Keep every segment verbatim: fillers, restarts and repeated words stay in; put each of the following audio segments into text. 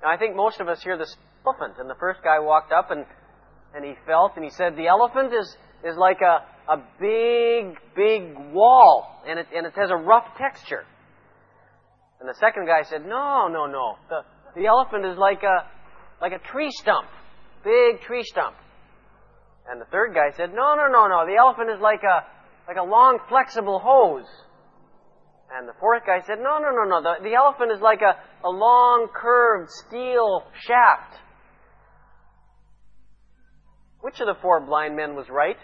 Now, I think most of us hear this elephant, and the first guy walked up and, and he felt, and he said, the elephant is, is like a, a big, big wall, and it, and it has a rough texture. And the second guy said, no, no, no. The, the elephant is like a, like a tree stump, big tree stump. And the third guy said, no, no, no, no. The elephant is like a, like a long, flexible hose. And the fourth guy said, no, no, no, no. The, the elephant is like a, a long, curved steel shaft. Which of the four blind men was right?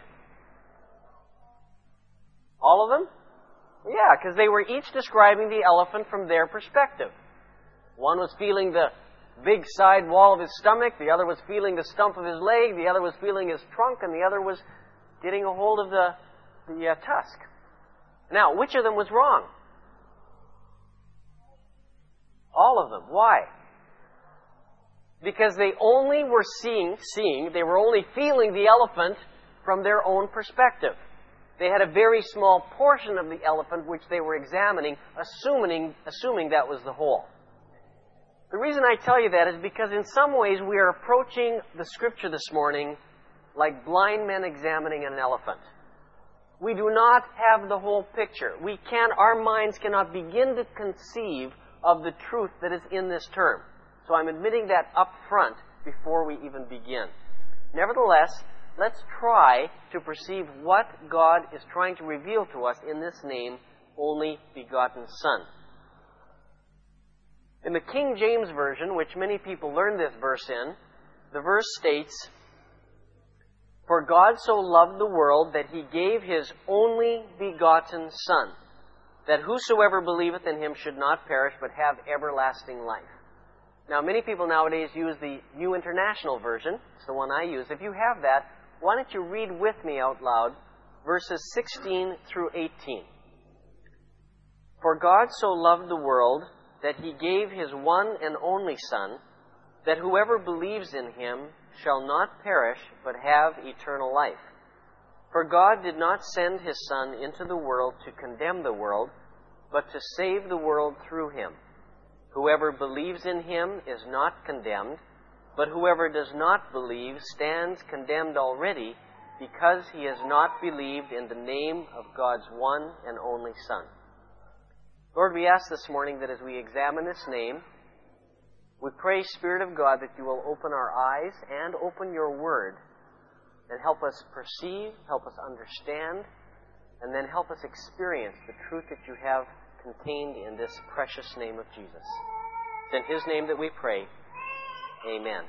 All of them? Yeah, because they were each describing the elephant from their perspective. One was feeling the big side wall of his stomach, the other was feeling the stump of his leg, the other was feeling his trunk, and the other was getting a hold of the, the uh, tusk. Now, which of them was wrong? All of them. Why? Because they only were seeing, seeing, they were only feeling the elephant from their own perspective. They had a very small portion of the elephant which they were examining, assuming, assuming that was the whole. The reason I tell you that is because in some ways we are approaching the Scripture this morning like blind men examining an elephant. We do not have the whole picture. We can, our minds cannot begin to conceive of the truth that is in this term. So I'm admitting that up front before we even begin. Nevertheless, let's try to perceive what God is trying to reveal to us in this name, Only Begotten Son. In the King James Version, which many people learn this verse in, the verse states, For God so loved the world that He gave His only begotten Son, that whosoever believeth in Him should not perish, but have everlasting life. Now, many people nowadays use the New International Version. It's the one I use. If you have that, why don't you read with me out loud verses sixteen through eighteen. For God so loved the world that He gave His one and only Son, that whoever believes in Him shall not perish, but have eternal life. For God did not send His Son into the world to condemn the world, but to save the world through Him. Whoever believes in Him is not condemned, but whoever does not believe stands condemned already, because he has not believed in the name of God's one and only Son. Lord, we ask this morning that as we examine this name, we pray, Spirit of God, that you will open our eyes and open your word and help us perceive, help us understand, and then help us experience the truth that you have contained in this precious name of Jesus. It's in His name that we pray. Amen.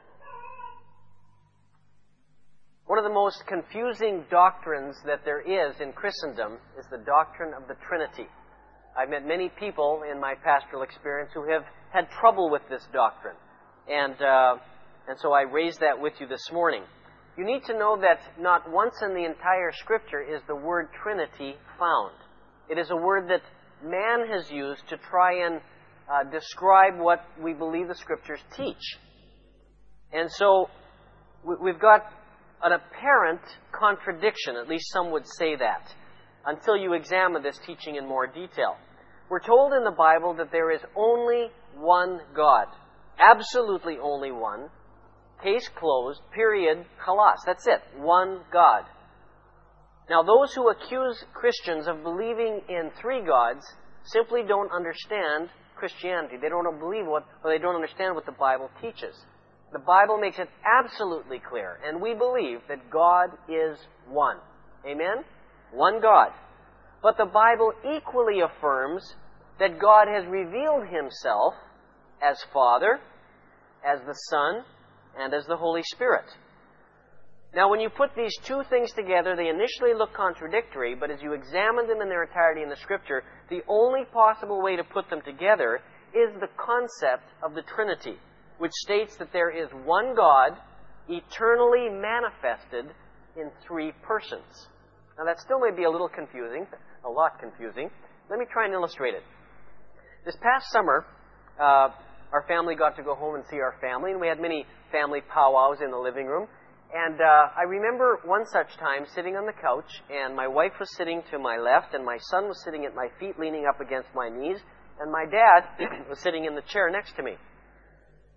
One of the most confusing doctrines that there is in Christendom is the doctrine of the Trinity. I've met many people in my pastoral experience who have had trouble with this doctrine. And, uh, and so I raised that with you this morning. You need to know that not once in the entire Scripture is the word Trinity found. It is a word that man has used to try and uh, describe what we believe the Scriptures teach. And so we've got an apparent contradiction, at least some would say that, until you examine this teaching in more detail. We're told in the Bible that there is only one God. Absolutely only one. Case closed, period, halas. That's it. One God. Now, those who accuse Christians of believing in three gods simply don't understand Christianity. They don't believe what, or they don't understand what the Bible teaches. The Bible makes it absolutely clear, and we believe that God is one. Amen? One God. But the Bible equally affirms that God has revealed Himself as Father, as the Son, and as the Holy Spirit. Now, when you put these two things together, they initially look contradictory, but as you examine them in their entirety in the Scripture, the only possible way to put them together is the concept of the Trinity, which states that there is one God, eternally manifested in three persons. Now, that still may be a little confusing, a lot confusing. Let me try and illustrate it. This past summer, uh, our family got to go home and see our family, and we had many family powwows in the living room. And uh, I remember one such time sitting on the couch, and my wife was sitting to my left, and my son was sitting at my feet, leaning up against my knees, and my dad was sitting in the chair next to me.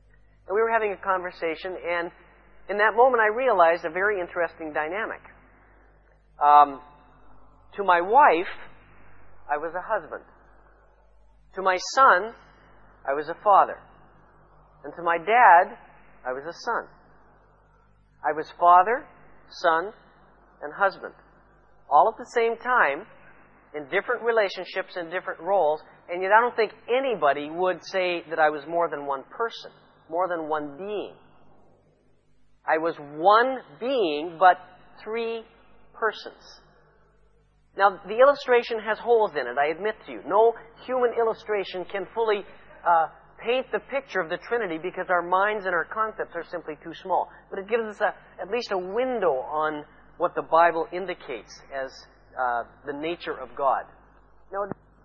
And we were having a conversation, and in that moment I realized a very interesting dynamic. Um, to my wife, I was a husband. To my son, I was a father. And to my dad, I was a son. I was father, son, and husband. All at the same time, in different relationships and different roles, and yet I don't think anybody would say that I was more than one person, more than one being. I was one being, but three persons. Now, the illustration has holes in it, I admit to you. No human illustration can fully uh, paint the picture of the Trinity because our minds and our concepts are simply too small. But it gives us a, at least a window on what the Bible indicates as uh, the nature of God. Now,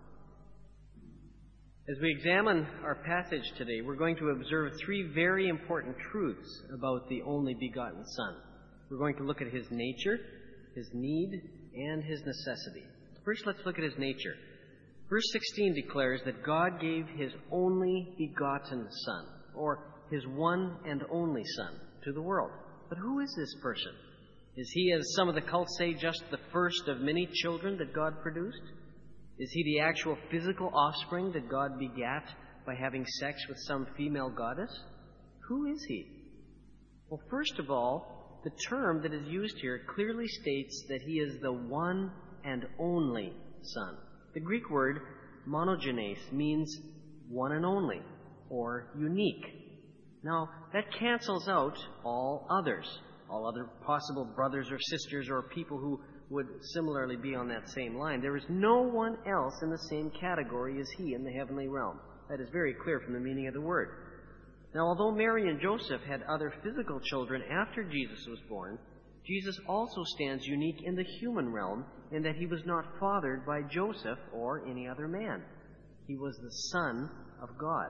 as we examine our passage today, we're going to observe three very important truths about the only begotten Son. We're going to look at His nature, His need, and His necessity. First, let's look at His nature. Verse sixteen declares that God gave His only begotten Son, or His one and only Son, to the world. But who is this person? Is He, as some of the cults say, just the first of many children that God produced? Is He the actual physical offspring that God begat by having sex with some female goddess? Who is He? Well, first of all, the term that is used here clearly states that He is the one and only Son. The Greek word monogenes means one and only, or unique. Now, that cancels out all others, all other possible brothers or sisters or people who would similarly be on that same line. There is no one else in the same category as He in the heavenly realm. That is very clear from the meaning of the word. Now, although Mary and Joseph had other physical children after Jesus was born, Jesus also stands unique in the human realm in that He was not fathered by Joseph or any other man. He was the Son of God.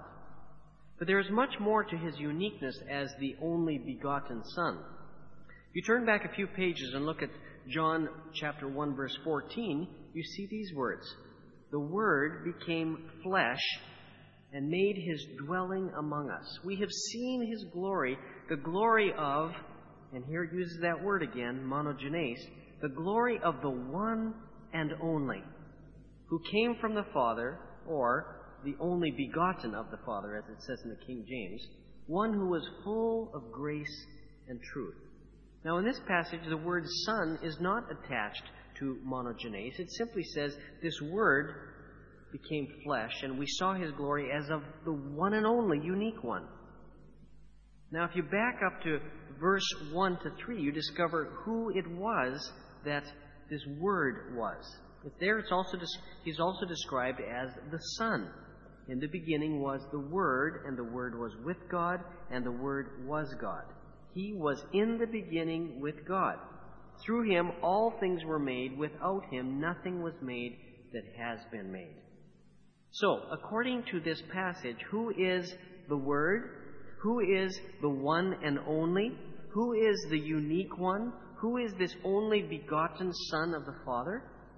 But there is much more to His uniqueness as the only begotten Son. If you turn back a few pages and look at John chapter one, verse fourteen, you see these words. The Word became flesh and made His dwelling among us. We have seen His glory, the glory of, and here it uses that word again, monogenes, the glory of the one and only, who came from the Father, or the only begotten of the Father, as it says in the King James, one who was full of grace and truth. Now, in this passage, the word Son is not attached to monogenes. It simply says this Word became flesh, and we saw His glory as of the one and only unique one. Now, if you back up to verse one to three, you discover who it was that this Word was. It's there. It's also He's also described as the Son. In the beginning was the Word, and the Word was with God, and the Word was God. He was in the beginning with God. Through Him all things were made. Without Him nothing was made that has been made. So, according to this passage, who is the Word? Who is the one and only? Who is the unique one? Who is this only begotten Son of the Father?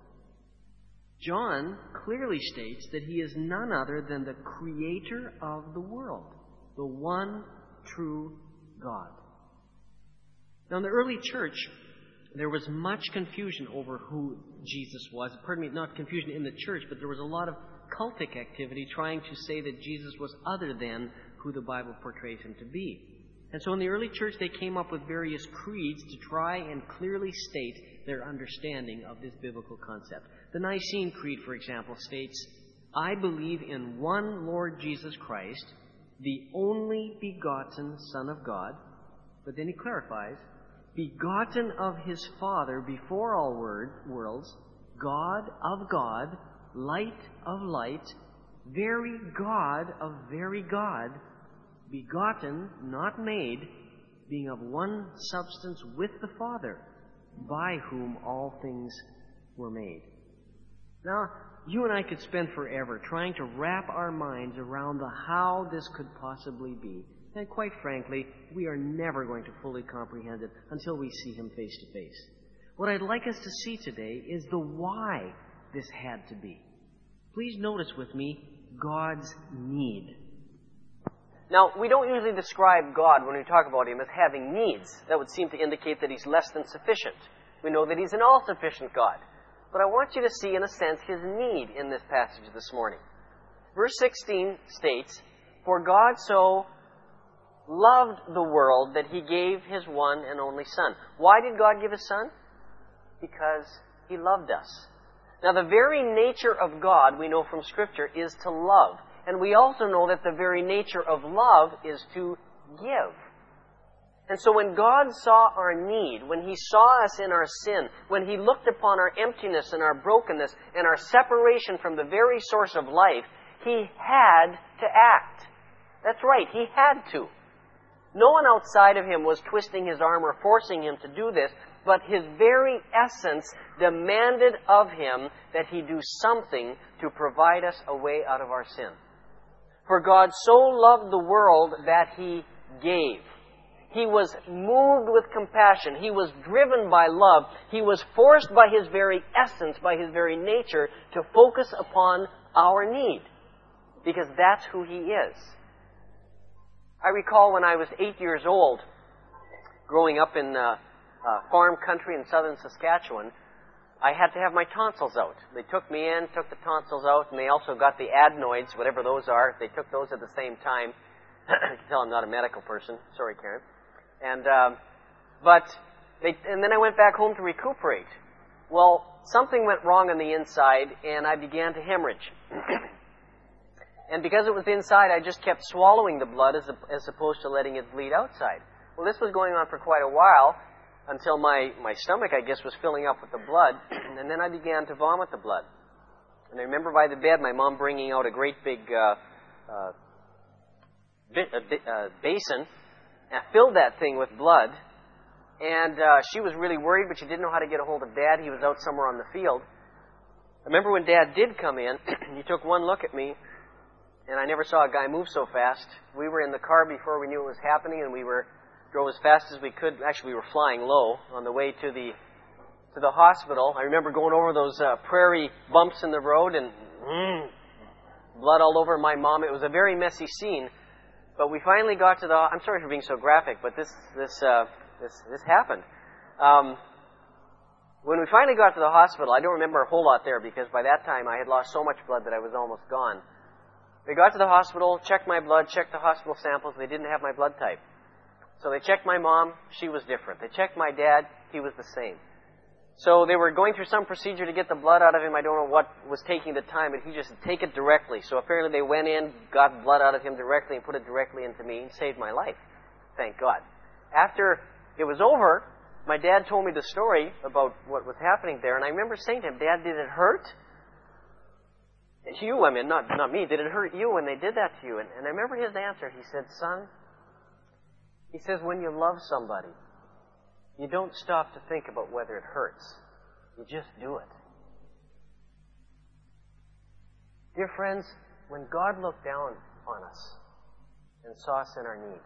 John clearly states that He is none other than the Creator of the world, the one true God. Now, in the early church, there was much confusion over who Jesus was. Pardon me, not confusion in the church, but there was a lot of cultic activity trying to say that Jesus was other than who the Bible portrays Him to be. And so in the early church, they came up with various creeds to try and clearly state their understanding of this biblical concept. The Nicene Creed, for example, states, I believe in one Lord Jesus Christ, the only begotten Son of God. But then he clarifies, begotten of His Father before all word, worlds, God of God, light of light, very God of very God, begotten, not made, being of one substance with the Father, by whom all things were made. Now, you and I could spend forever trying to wrap our minds around the how this could possibly be. And quite frankly, we are never going to fully comprehend it until we see Him face to face. What I'd like us to see today is the why this had to be. Please notice with me God's need. Now, we don't usually describe God when we talk about Him as having needs. That would seem to indicate that He's less than sufficient. We know that He's an all-sufficient God. But I want you to see, in a sense, His need in this passage this morning. Verse sixteen states, "For God so loved the world that He gave His one and only Son." Why did God give His Son? Because He loved us. Now, the very nature of God, we know from Scripture, is to love. And we also know that the very nature of love is to give. And so when God saw our need, when He saw us in our sin, when He looked upon our emptiness and our brokenness and our separation from the very source of life, He had to act. That's right, He had to. No one outside of Him was twisting His arm or forcing Him to do this, but His very essence demanded of Him that He do something to provide us a way out of our sin. For God so loved the world that He gave. He was moved with compassion. He was driven by love. He was forced by His very essence, by His very nature, to focus upon our need. Because that's who He is. I recall when I was eight years old, growing up in uh, uh, farm country in southern Saskatchewan, I had to have my tonsils out. They took me in, took the tonsils out, and they also got the adenoids, whatever those are. They took those at the same time. You can tell I'm not a medical person. Sorry, Karen. And um, but they, and then I went back home to recuperate. Well, something went wrong on the inside, and I began to hemorrhage. And because it was inside, I just kept swallowing the blood as, as opposed to letting it bleed outside. Well, this was going on for quite a while, until my, my stomach, I guess, was filling up with the blood, and then I began to vomit the blood. And I remember by the bed, my mom bringing out a great big uh, uh, bit, uh, uh, basin, and I filled that thing with blood, and uh, she was really worried, but she didn't know how to get a hold of Dad. He was out somewhere on the field. I remember when Dad did come in, he took one look at me, and I never saw a guy move so fast. We were in the car before we knew it was happening, and we were drove as fast as we could. Actually, we were flying low on the way to the to the hospital. I remember going over those uh, prairie bumps in the road and mm, blood all over my mom. It was a very messy scene. But we finally got to the. I'm sorry for being so graphic, but this this uh, this this happened. Um, when we finally got to the hospital, I don't remember a whole lot there because by that time I had lost so much blood that I was almost gone. We got to the hospital, checked my blood, checked the hospital samples. They didn't have my blood type. So they checked my mom, she was different. They checked my dad, he was the same. So they were going through some procedure to get the blood out of him. I don't know what was taking the time, but he just take it directly. So apparently they went in, got blood out of him directly, and put it directly into me, and saved my life. Thank God. After it was over, my dad told me the story about what was happening there, and I remember saying to him, "Dad, did it hurt?" You, I mean, not, not me. Did it hurt you when they did that to you? And, and I remember his answer. He said, "Son," he says, "when you love somebody, you don't stop to think about whether it hurts. You just do it." Dear friends, when God looked down on us and saw us in our need,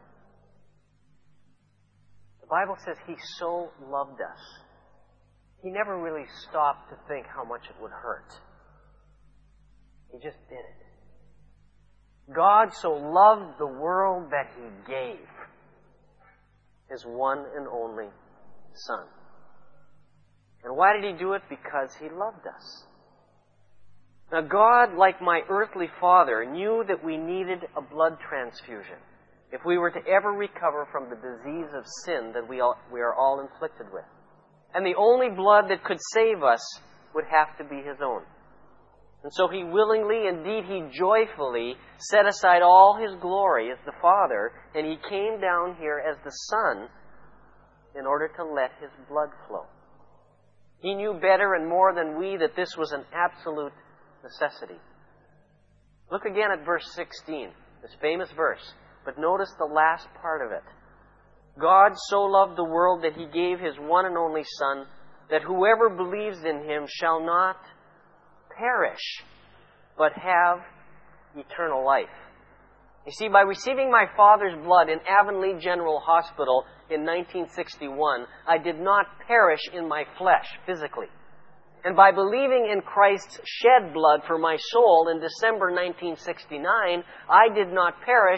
the Bible says He so loved us. He never really stopped to think how much it would hurt. He just did it. God so loved the world that He gave His one and only Son. And why did He do it? Because He loved us. Now, God, like my earthly father, knew that we needed a blood transfusion if we were to ever recover from the disease of sin that we, all, we are all inflicted with. And the only blood that could save us would have to be His own. And so He willingly, indeed He joyfully, set aside all His glory as the Father, and He came down here as the Son in order to let His blood flow. He knew better and more than we that this was an absolute necessity. Look again at verse sixteen, this famous verse, but notice the last part of it. God so loved the world that He gave His one and only Son, that whoever believes in Him shall not perish, but have eternal life. You see, by receiving my father's blood in Avonlea General Hospital in nineteen sixty-one, I did not perish in my flesh physically. And by believing in Christ's shed blood for my soul in December nineteen sixty-nine, I did not perish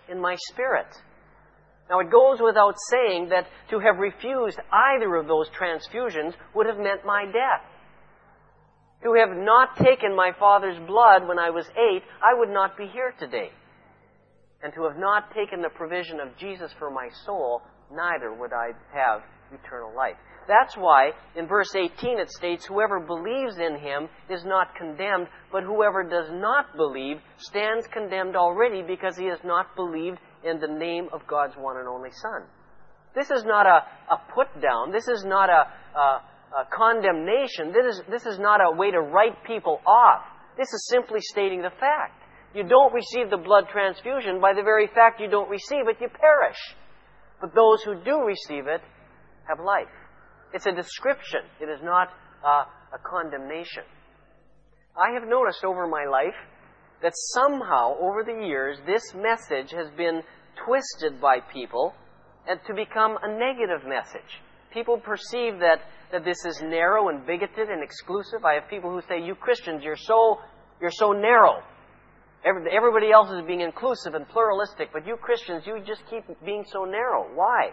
in my spirit. Now, it goes without saying that to have refused either of those transfusions would have meant my death. To have not taken my father's blood when I was eight, I would not be here today. And to have not taken the provision of Jesus for my soul, neither would I have eternal life. That's why in verse eighteen it states, whoever believes in Him is not condemned, but whoever does not believe stands condemned already because he has not believed in the name of God's one and only Son. This is not a, a put down. This is not a, a, a condemnation. This is, this is not a way to write people off. This is simply stating the fact. You don't receive the blood transfusion by the very fact you don't receive it, you perish. But those who do receive it have life. It's a description. It is not uh, a condemnation. I have noticed over my life that somehow, over the years, this message has been twisted by people and to become a negative message. People perceive that, that this is narrow and bigoted and exclusive. I have people who say, you Christians, you're so, you're so narrow. Every, everybody else is being inclusive and pluralistic, but you Christians, you just keep being so narrow. Why?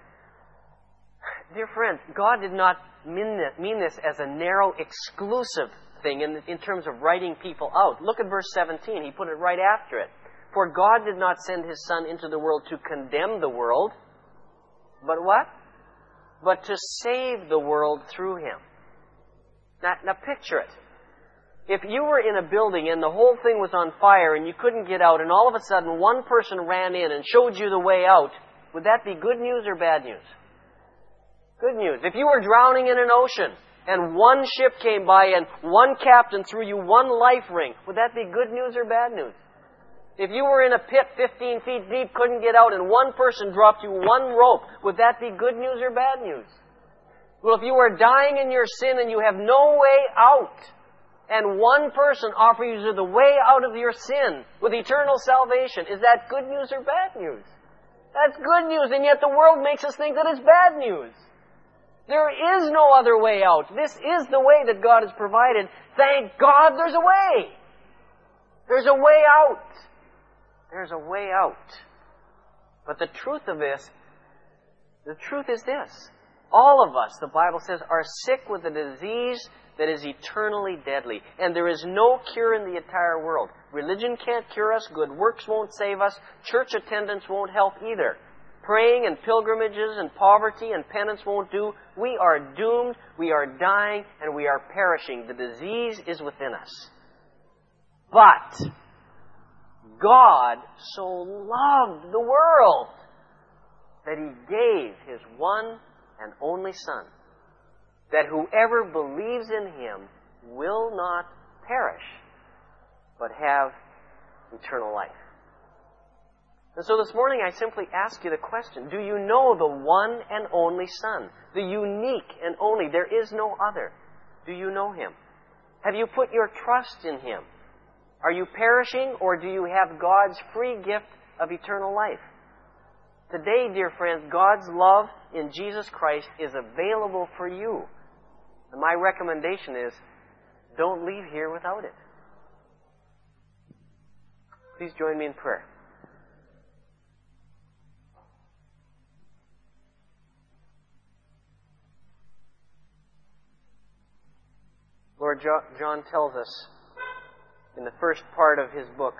Dear friends, God did not mean this, mean this as a narrow, exclusive thing in, in terms of writing people out. Look at verse seventeen. He put it right after it. For God did not send His Son into the world to condemn the world, but what? But to save the world through Him. Now, now picture it. If you were in a building and the whole thing was on fire and you couldn't get out, and all of a sudden one person ran in and showed you the way out, would that be good news or bad news? Good news. If you were drowning in an ocean and one ship came by and one captain threw you one life ring, would that be good news or bad news? If you were in a pit fifteen feet deep, couldn't get out, and one person dropped you one rope, would that be good news or bad news? Well, if you were dying in your sin and you have no way out, and one person offers you the way out of your sin with eternal salvation, is that good news or bad news? That's good news, and yet the world makes us think that it's bad news. There is no other way out. This is the way that God has provided. Thank God there's a way. There's a way out. There's a way out. But the truth of this, the truth is this. All of us, the Bible says, are sick with a disease that is eternally deadly. And there is no cure in the entire world. Religion can't cure us. Good works won't save us. Church attendance won't help either. Praying and pilgrimages and poverty and penance won't do. We are doomed, we are dying, and we are perishing. The disease is within us. But God so loved the world that He gave His one and only Son, that whoever believes in Him will not perish, but have eternal life. And so this morning I simply ask you the question, do you know the one and only Son? The unique and only, there is no other. Do you know Him? Have you put your trust in Him? Are you perishing, or do you have God's free gift of eternal life? Today, dear friends, God's love in Jesus Christ is available for you. And my recommendation is, don't leave here without it. Please join me in prayer. Lord, John tells us in the first part of his book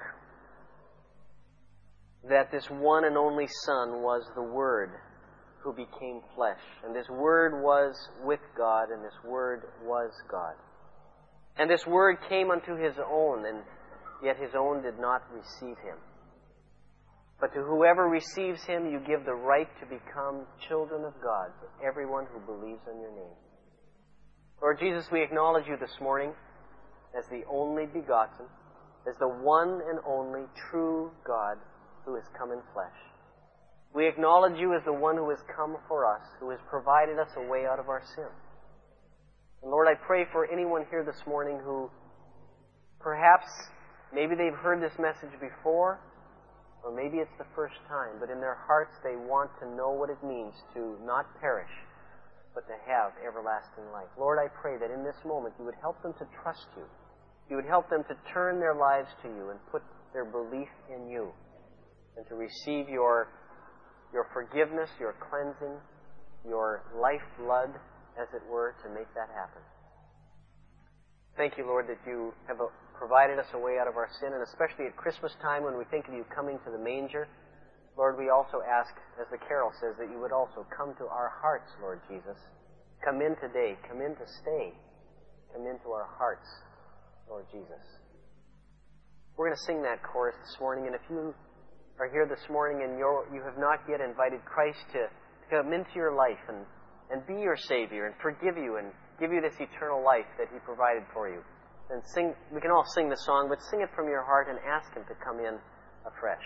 that this one and only Son was the Word who became flesh. And this Word was with God, and this Word was God. And this Word came unto His own, and yet His own did not receive Him. But to whoever receives Him, you give the right to become children of God, to everyone who believes in your name. Lord Jesus, we acknowledge you this morning as the only begotten, as the one and only true God who has come in flesh. We acknowledge you as the one who has come for us, who has provided us a way out of our sin. And Lord, I pray for anyone here this morning who perhaps, maybe they've heard this message before, or maybe it's the first time, but in their hearts they want to know what it means to not perish, but to have everlasting life. Lord, I pray that in this moment you would help them to trust you. You would help them to turn their lives to you and put their belief in you. and to receive your, your forgiveness, your cleansing, your lifeblood, as it were, to make that happen. Thank you, Lord, that you have provided us a way out of our sin, and especially at Christmas time when we think of you coming to the manger. Lord, we also ask, as the carol says, that you would also come to our hearts, Lord Jesus. Come in today. Come in to stay. Come into our hearts, Lord Jesus. We're going to sing that chorus this morning, and if you are here this morning and you're, you have not yet invited Christ to come into your life and, and be your Savior and forgive you and give you this eternal life that He provided for you, then sing. We can all sing the song, but sing it from your heart and ask Him to come in afresh.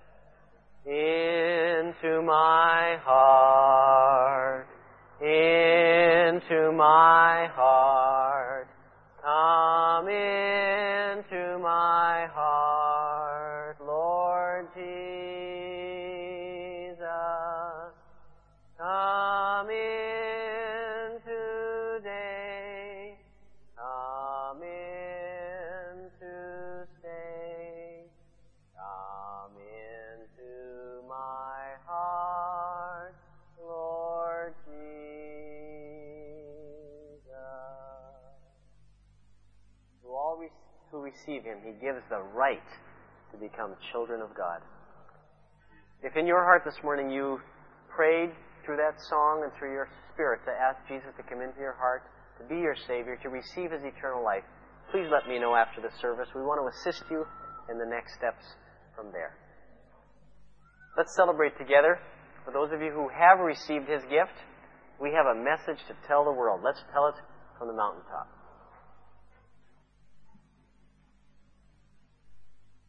Into my heart, into my heart, come into my heart, Lord Jesus, come in today, come in to stay, come into my heart, Lord Jesus. To all who receive Him, He gives the right to become children of God. If in your heart this morning you prayed through that song and through your spirit to ask Jesus to come into your heart, to be your Savior, to receive His eternal life, please let me know after the service. We want to assist you in the next steps from there. Let's celebrate together. For those of you who have received His gift, we have a message to tell the world. Let's tell it from the mountaintop.